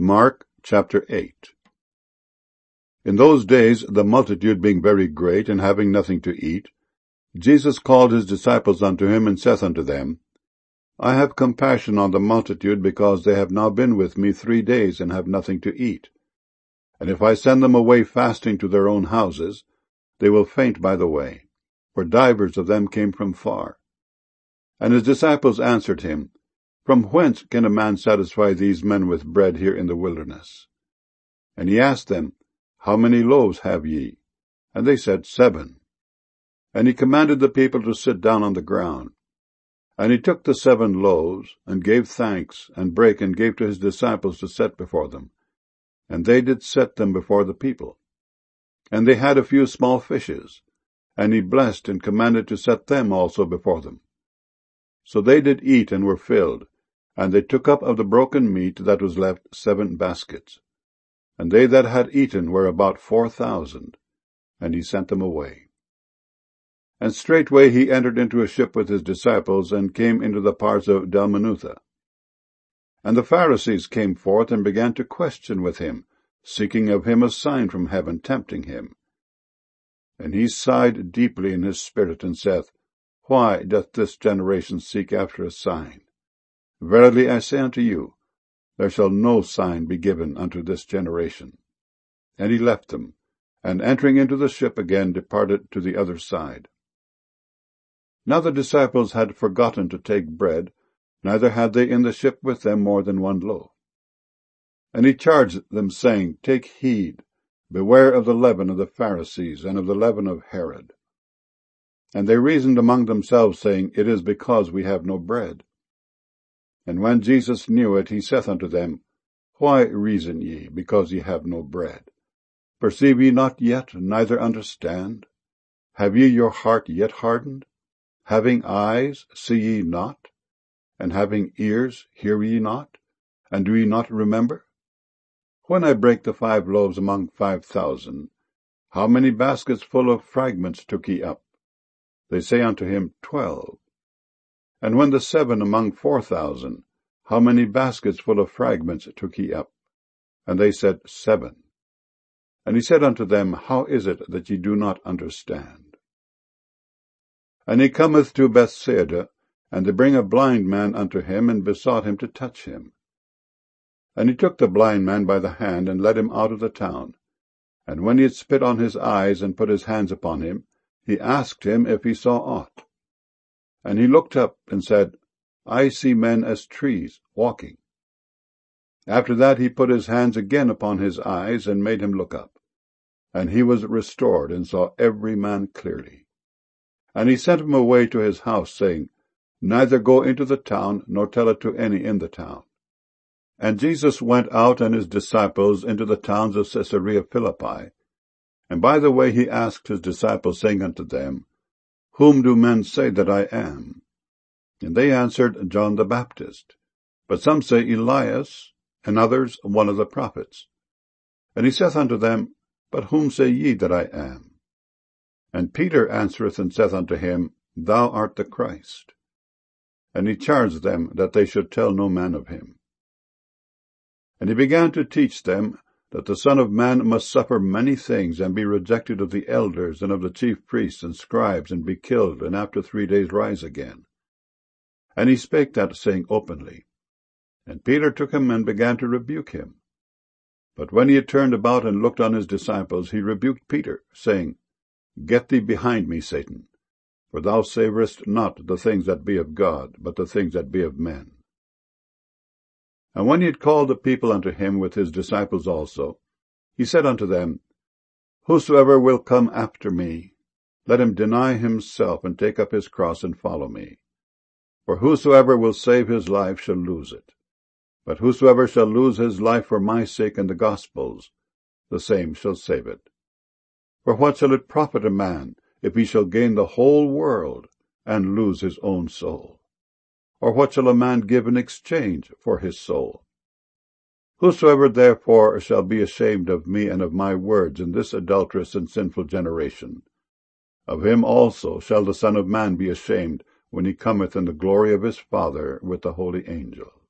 Mark chapter 8. In those days, the multitude being very great, and having nothing to eat, Jesus called his disciples unto him, and saith unto them, I have compassion on the multitude, because they have now been with me 3 days, and have nothing to eat. And if I send them away fasting to their own houses, they will faint by the way, for divers of them came from far. And his disciples answered him, From whence can a man satisfy these men with bread here in the wilderness? And he asked them, How many loaves have ye? And they said, 7. And he commanded the people to sit down on the ground. And he took the 7 loaves, and gave thanks, and brake, and gave to his disciples to set before them. And they did set them before the people. And they had a few small fishes, and he blessed, and commanded to set them also before them. So they did eat, and were filled. And they took up of the broken meat that was left 7 baskets. And they that had eaten were about 4,000. And he sent them away. And straightway he entered into a ship with his disciples, and came into the parts of Dalmanutha. And the Pharisees came forth, and began to question with him, seeking of him a sign from heaven, tempting him. And he sighed deeply in his spirit, and saith, Why doth this generation seek after a sign? Verily I say unto you, there shall no sign be given unto this generation. And he left them, and entering into the ship again departed to the other side. Now the disciples had forgotten to take bread, neither had they in the ship with them more than 1 loaf. And he charged them, saying, Take heed, beware of the leaven of the Pharisees, and of the leaven of Herod. And they reasoned among themselves, saying, It is because we have no bread. And when Jesus knew it, he saith unto them, Why reason ye, because ye have no bread? Perceive ye not yet, neither understand? Have ye your heart yet hardened? Having eyes, see ye not? And having ears, hear ye not? And do ye not remember? When I brake the 5 loaves among 5,000, how many baskets full of fragments took ye up? They say unto him, 12. And when the 7 among 4,000, how many baskets full of fragments took ye up? And they said, 7. And he said unto them, How is it that ye do not understand? And he cometh to Bethsaida, and they bring a blind man unto him, and besought him to touch him. And he took the blind man by the hand, and led him out of the town. And when he had spit on his eyes, and put his hands upon him, he asked him if he saw aught. And he looked up, and said, I see men as trees, walking. After that he put his hands again upon his eyes, and made him look up. And he was restored, and saw every man clearly. And he sent him away to his house, saying, Neither go into the town, nor tell it to any in the town. And Jesus went out and his disciples into the towns of Caesarea Philippi. And by the way he asked his disciples, saying unto them, Whom do men say that I am? And they answered, John the Baptist. But some say Elias, and others one of the prophets. And he saith unto them, But whom say ye that I am? And Peter answereth and saith unto him, Thou art the Christ. And he charged them that they should tell no man of him. And he began to teach them that the Son of Man must suffer many things, and be rejected of the elders and of the chief priests and scribes, and be killed, and after 3 days rise again. And he spake that saying openly. And Peter took him and began to rebuke him. But when he had turned about and looked on his disciples, he rebuked Peter, saying, Get thee behind me, Satan, for thou savourest not the things that be of God, but the things that be of men. And when he had called the people unto him with his disciples also, he said unto them, Whosoever will come after me, let him deny himself, and take up his cross, and follow me. For whosoever will save his life shall lose it. But whosoever shall lose his life for my sake and the gospel's, the same shall save it. For what shall it profit a man, if he shall gain the whole world, and lose his own soul? Or what shall a man give in exchange for his soul? Whosoever therefore shall be ashamed of me and of my words in this adulterous and sinful generation, of him also shall the Son of Man be ashamed, when he cometh in the glory of his Father with the holy angels.